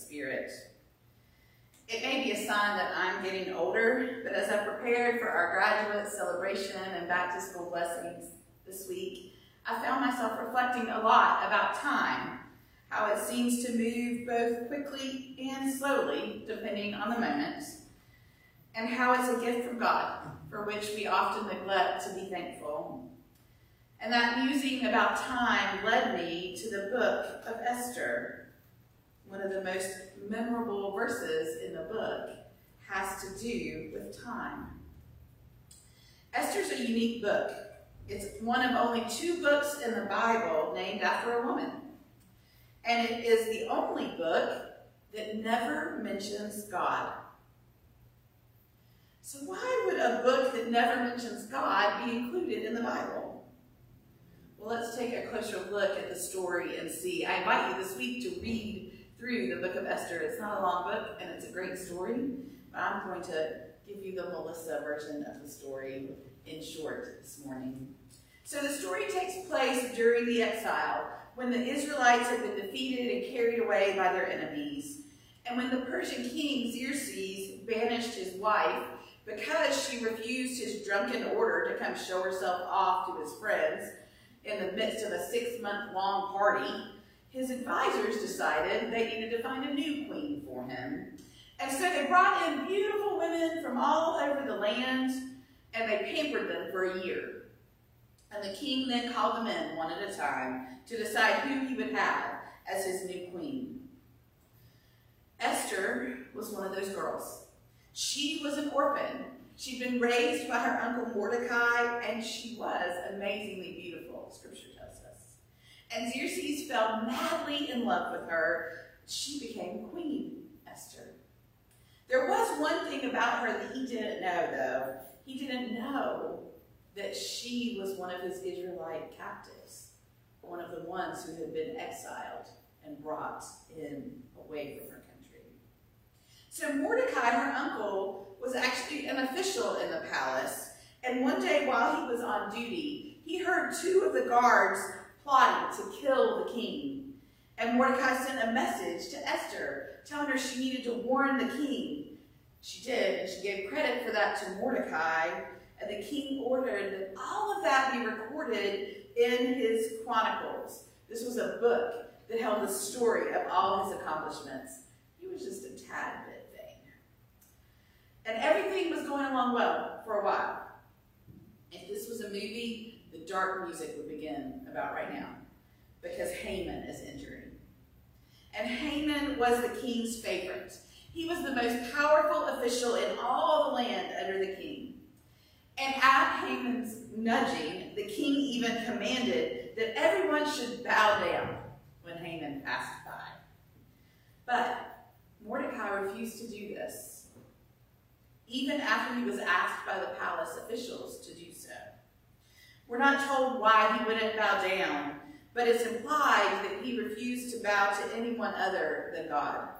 Spirit. It may be a sign that I'm getting older, but as I prepared for our graduate celebration and back to school blessings this week, I found myself reflecting a lot about time, how it seems to move both quickly and slowly, depending on the moment, and how it's a gift from God, for which we often neglect to be thankful. And that musing about time led me to the book of Esther. One of the most memorable verses in the book has to do with time. Esther's a unique book. It's one of only 2 books in the Bible named after a woman. And it is the only book that never mentions God. So why would a book that never mentions God be included in the Bible? Well, let's take a closer look at the story and see. I invite you this week to read through the book of Esther. It's not a long book, and it's a great story, but I'm going to give you the Melissa version of the story in short this morning. So the story takes place during the exile, when the Israelites had been defeated and carried away by their enemies, and when the Persian king Xerxes banished his wife because she refused his drunken order to come show herself off to his friends in the midst of a 6-month-long party. His advisors decided they needed to find a new queen for him. And so they brought in beautiful women from all over the land, and they pampered them for a year. And the king then called them in one at a time to decide who he would have as his new queen. Esther was one of those girls. She was an orphan. She'd been raised by her uncle Mordecai, and she was amazingly beautiful, Scripture tells us. And Xerxes fell madly in love with her. She became Queen Esther. There was one thing about her that he didn't know, though. He didn't know that she was one of his Israelite captives, one of the ones who had been exiled and brought in away from her country. So Mordecai, her uncle, was actually an official in the palace, and one day while he was on duty, he heard 2 of the guards plotting to kill the king. And Mordecai sent a message to Esther, telling her she needed to warn the king. She did, and she gave credit for that to Mordecai, and the king ordered that all of that be recorded in his chronicles. This was a book that held the story of all his accomplishments. He was just a tad bit vain. And everything was going along well for a while. If this was a movie, the dark music would begin about right now, because Haman is entering. And Haman was the king's favorite. He was the most powerful official in all the land under the king. And at Haman's nudging, the king even commanded that everyone should bow down when Haman passed by. But Mordecai refused to do this, even after he was asked by the palace officials to do so. We're not told why he wouldn't bow down, but it's implied that he refused to bow to anyone other than God.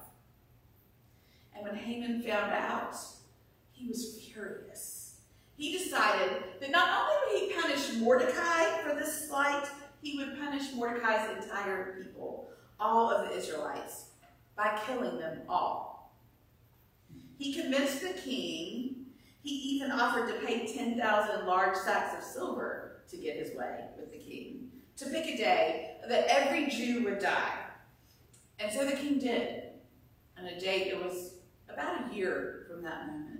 And when Haman found out, he was furious. He decided that not only would he punish Mordecai for this slight, he would punish Mordecai's entire people, all of the Israelites, by killing them all. He convinced the king. He even offered to pay 10,000 large sacks of silver to get his way with the king, to pick a day that every Jew would die. And so the king did, on a date it was about a year from that moment.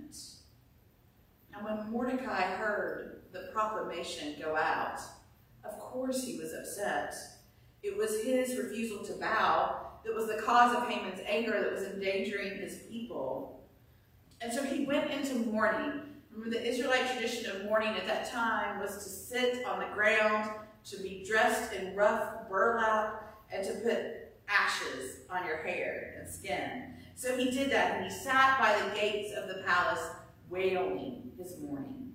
And when Mordecai heard the proclamation go out, of course he was upset. It was his refusal to bow that was the cause of Haman's anger that was endangering his people. And so he went into mourning. Remember, the Israelite tradition of mourning at that time was to sit on the ground, to be dressed in rough burlap, and to put ashes on your hair and skin. So he did that, and he sat by the gates of the palace wailing his mourning.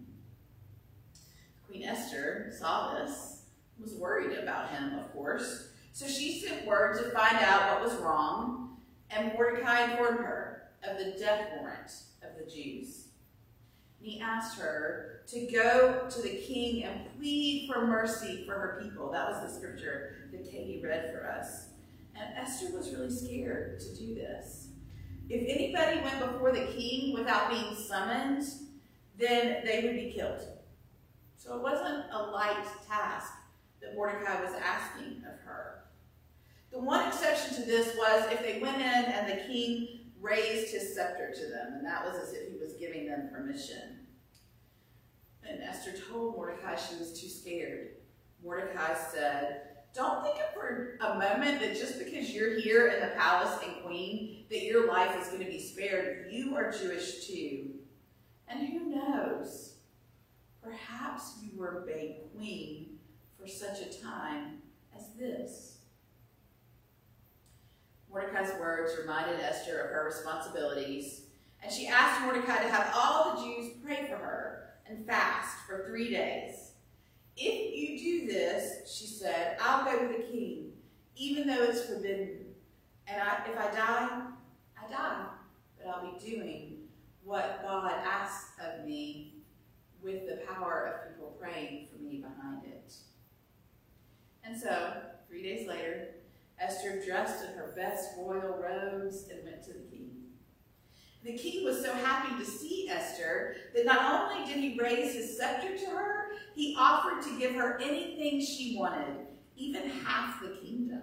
Queen Esther saw this, was worried about him, of course, so she sent word to find out what was wrong, and Mordecai informed her of the death warrant of the Jews. And he asked her to go to the king and plead for mercy for her people. That was the scripture that Katie read for us. And Esther was really scared to do this. if anybody went before the king without being summoned, then they would be killed. So it wasn't a light task that Mordecai was asking of her. The one exception to this was if they went in and the king raised his scepter to them, and that was as if he was giving them permission. And Esther told Mordecai she was too scared. Mordecai said, don't think for a moment that just because you're here in the palace and queen, that your life is going to be spared. You are Jewish too. And who knows? Perhaps you were made queen for such a time as this. Mordecai's words reminded Esther of her responsibilities, and she asked Mordecai to have all the Jews pray for her and fast for 3 days. If you do this, she said, I'll go to the king, even though it's forbidden. And if I die, I die. But I'll be doing what God asks of me with the power of people praying for me behind it. And so, 3 days later, Esther dressed in her best royal robes and went to the king. The king was so happy to see Esther that not only did he raise his scepter to her, he offered to give her anything she wanted, even half the kingdom.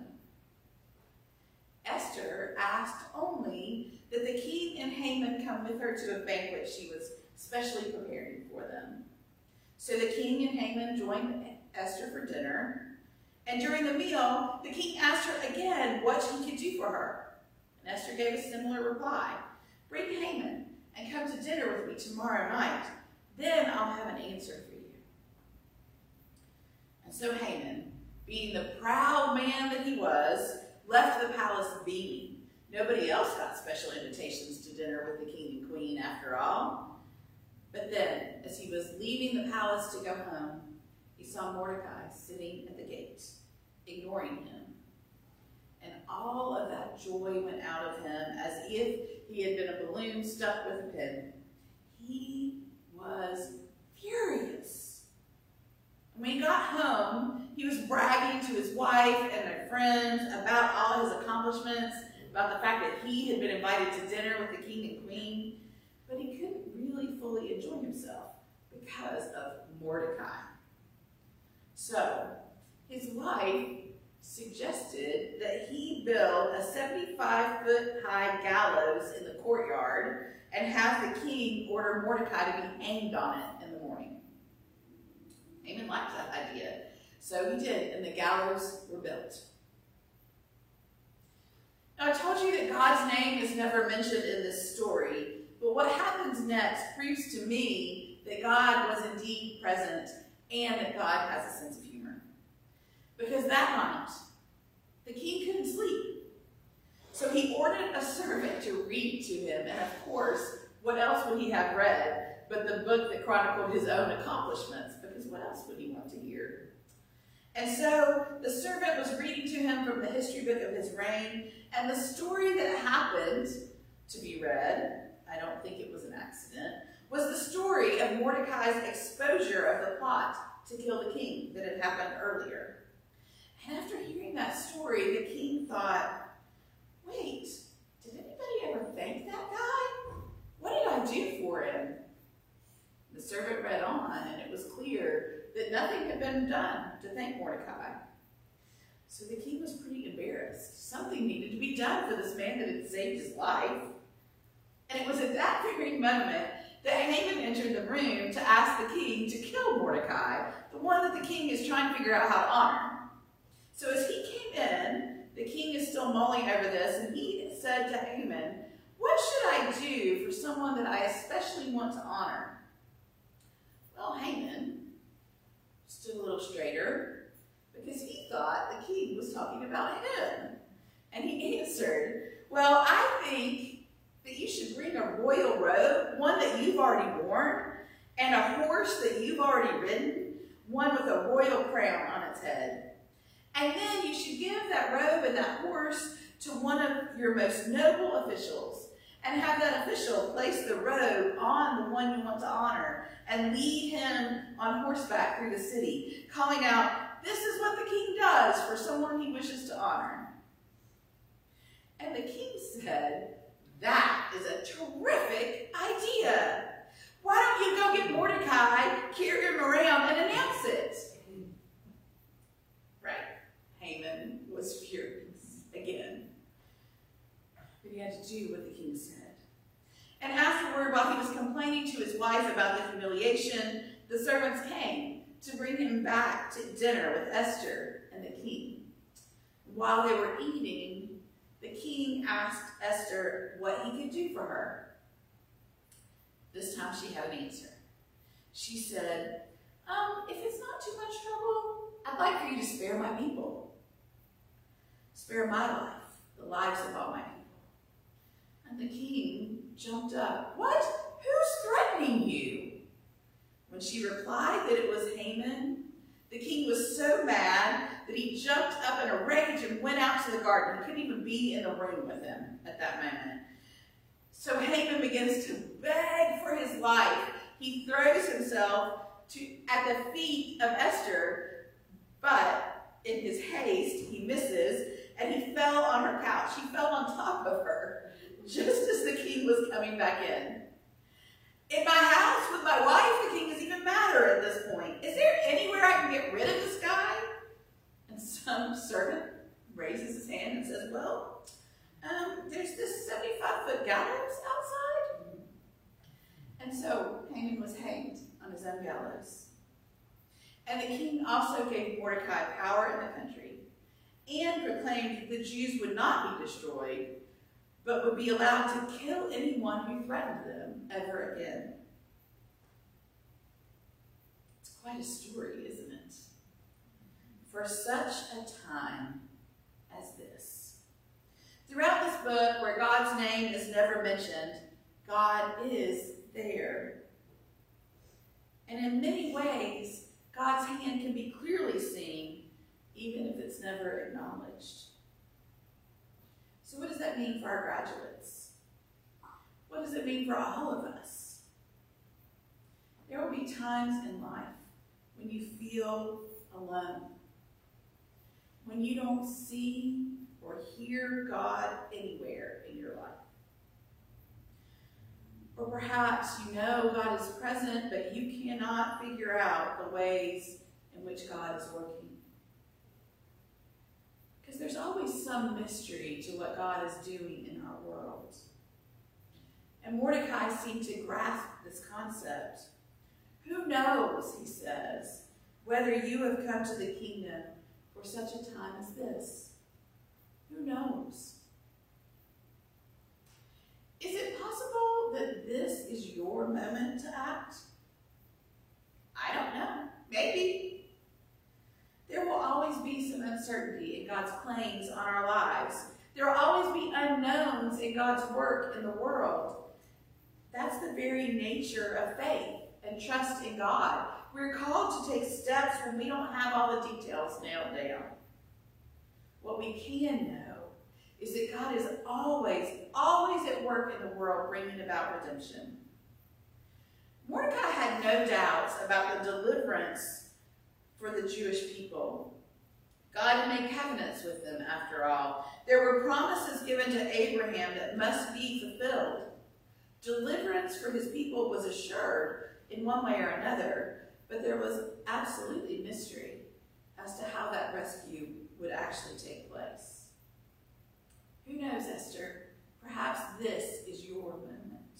Esther asked only that the king and Haman come with her to a banquet she was specially preparing for them. So the king and Haman joined Esther for dinner, and during the meal, the king asked her again what he could do for her. And Esther gave a similar reply. Bring Haman and come to dinner with me tomorrow night. Then I'll have an answer for you. And so Haman, being the proud man that he was, left the palace beaming. Nobody else got special invitations to dinner with the king and queen after all. But then, as he was leaving the palace to go home, he saw Mordecai sitting at the gate, ignoring him. And all of that joy went out of him as if he had been a balloon stuck with a pin. He was furious. And when he got home, he was bragging to his wife and their friends about all his accomplishments, about the fact that he had been invited to dinner with the king and queen, but he couldn't really fully enjoy himself because of Mordecai. So, his wife suggested that he build a 75-foot-high gallows in the courtyard and have the king order Mordecai to be hanged on it in the morning. Haman liked that idea, so he did, and the gallows were built. Now, I told you that God's name is never mentioned in this story, but what happens next proves to me that God was indeed present and that God has a sense of humor. Because that night, the king couldn't sleep. So he ordered a servant to read to him, and of course, what else would he have read but the book that chronicled his own accomplishments? Because what else would he want to hear? And so the servant was reading to him from the history book of his reign, and the story that happened to be read, I don't think it was an accident, was the story of Mordecai's exposure of the plot to kill the king that had happened earlier. And after hearing that story, the king thought, wait, did anybody ever thank that guy? What did I do for him? The servant read on, and it was clear that nothing had been done to thank Mordecai. So the king was pretty embarrassed. Something needed to be done for this man that had saved his life. And it was at that very moment that Haman entered the room to ask the king to kill Mordecai, the one that the king is trying to figure out how to honor. So as he came in, the king is still mulling over this, and he said to Haman, what should I do for someone that I especially want to honor? Well, Haman stood a little straighter because he thought the king was talking about him. And he answered, well, I think that you should bring a royal robe, one that you've already worn, and a horse that you've already ridden, one with a royal crown on its head. And then you should give that robe and that horse to one of your most noble officials, and have that official place the robe on the one you want to honor, and lead him on horseback through the city, calling out, this is what the king does for someone he wishes to honor. And the king said, that but he had to do what the king said. And afterward, while he was complaining to his wife about the humiliation, the servants came to bring him back to dinner with Esther and the king. While they were eating, the king asked Esther what he could do for her. This time she had an answer. She said, if it's not too much trouble, I'd like for you to spare my people. Spare my life, the lives of all my people. And the king jumped up. What? Who's threatening you? When she replied that it was Haman, the king was so mad that he jumped up in a rage and went out to the garden. He couldn't even be in the room with him at that moment. So Haman begins to beg for his life. He throws himself at the feet of Esther, but in his haste, he misses, and he fell on her couch. He fell on top of her, just as the king was coming back in. In my house with my wife, the king is even madder at this point. Is there anywhere I can get rid of this guy? And some servant raises his hand and says, well, there's this 75-foot gallows outside. And so Haman was hanged on his own gallows. And the king also gave Mordecai power in the country and proclaimed the Jews would not be destroyed, but would be allowed to kill anyone who threatened them ever again. It's quite a story, isn't it? For such a time as this. Throughout this book, where God's name is never mentioned, God is there. And in many ways, God's hand can be clearly seen, even if it's never acknowledged. So what does that mean for our graduates? What does it mean for all of us? There will be times in life when you feel alone, when you don't see or hear God anywhere in your life. Or perhaps you know God is present, but you cannot figure out the ways in which God is working. Because there's always some mystery to what God is doing in our world. And Mordecai seemed to grasp this concept. Who knows, he says, whether you have come to the kingdom for such a time as this? Who knows? Is it possible that this is your moment to act? I don't know. Maybe. There will always be some uncertainty in God's plans on our lives. There will always be unknowns in God's work in the world. That's the very nature of faith and trust in God. We're called to take steps when we don't have all the details nailed down. What we can know is that God is always at work in the world bringing about redemption. Mordecai had no doubts about the deliverance for the Jewish people. God had made covenants with them, after all. There were promises given to Abraham that must be fulfilled. Deliverance for his people was assured in one way or another, but there was absolutely mystery as to how that rescue would actually take place. Who knows, Esther? Perhaps this is your moment.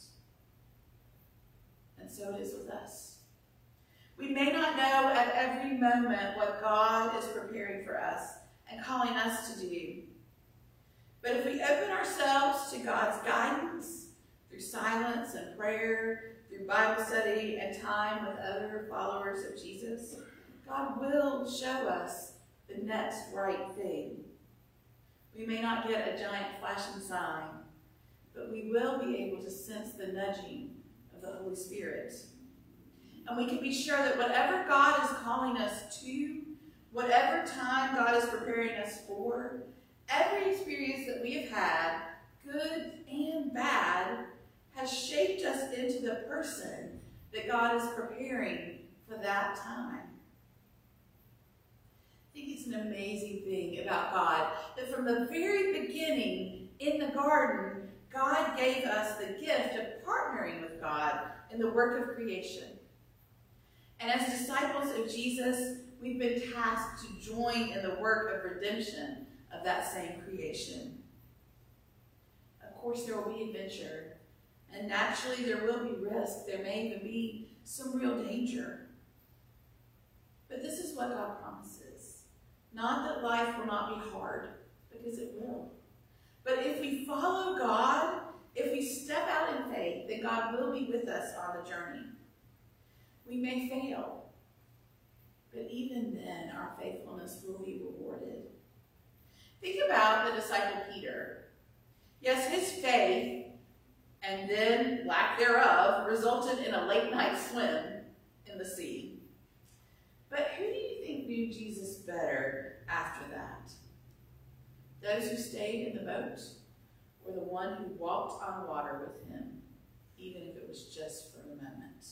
And so it is with us. We may not know at every moment what God is preparing for us and calling us to do. But if we open ourselves to God's guidance through silence and prayer, through Bible study and time with other followers of Jesus, God will show us the next right thing. We may not get a giant flashing sign, but we will be able to sense the nudging of the Holy Spirit. And we can be sure that whatever God is calling us to, whatever time God is preparing us for, every experience that we have had, good and bad, has shaped us into the person that God is preparing for that time. I think it's an amazing thing about God that from the very beginning in the garden, God gave us the gift of partnering with God in the work of creation. And as disciples of Jesus, we've been tasked to join in the work of redemption of that same creation. course, there will be adventure. And naturally, there will be risk. There may even be some real danger. But this is what God promises. Not that life will not be hard, because it will. But if we follow God, if we step out in faith, then God will be with us on the journey. We may fail, but even then, our faithfulness will be rewarded. Think about the disciple Peter. Yes, his faith, and then lack thereof, resulted in a late-night swim in the sea. But who do you think knew Jesus better after that? Those who stayed in the boat, or the one who walked on water with him, even if it was just for a moment?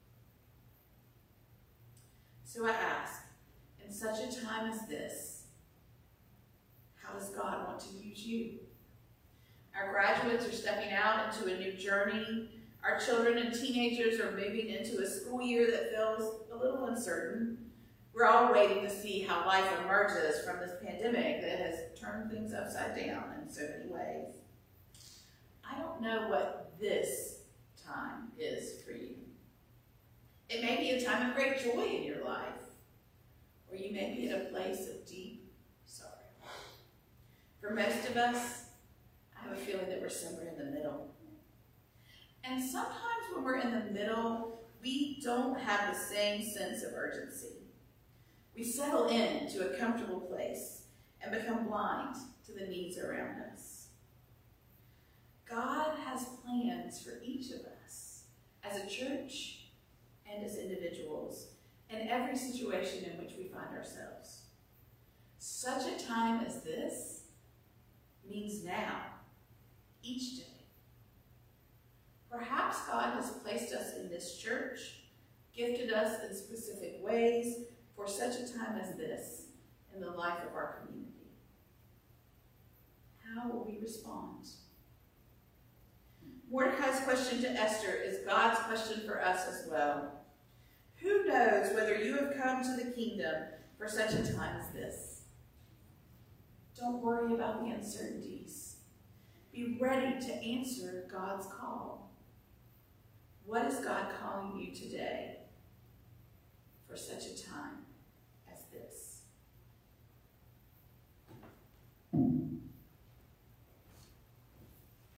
So I ask, in such a time as this, how does God want to use you? Our graduates are stepping out into a new journey. Our children and teenagers are moving into a school year that feels a little uncertain. We're all waiting to see how life emerges from this pandemic that has turned things upside down in so many ways. I don't know what this time is for you. It may be a time of great joy in your life, or you may be at a place of deep sorrow. For most of us, I have a feeling that we're somewhere in the middle. And sometimes when we're in the middle, we don't have the same sense of urgency. We settle into a comfortable place and become blind to the needs around us. God has plans for each of us as a church and as individuals in every situation in which we find ourselves. Such a time as this means now, each day. Perhaps God has placed us in this church, gifted us in specific ways for such a time as this in the life of our community. How will we respond? Mordecai's question to Esther is God's question for us as well. Who knows whether you have come to the kingdom for such a time as this? Don't worry about the uncertainties. Be ready to answer God's call. What is God calling you today for such a time as this?